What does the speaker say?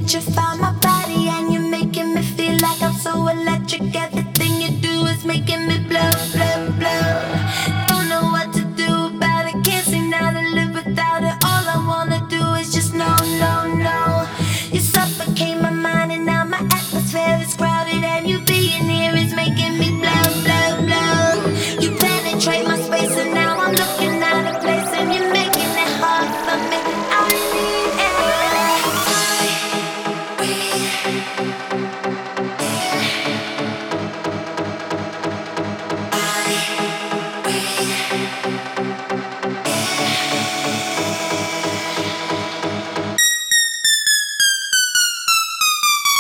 electrify my body, and you're making me feel like I'm so electric. Everything you do is making me blow, blow, blow. Don't know what to do about it, can't seem now to live without it. All I wanna do is just no, no, no. You suffocate my mind, and now my atmosphere is crowded, and you being here is making me blow, blow, blow. You penetrate my space, and now I'm looking out of place, and you're making it hard for me. I need air. I breathe.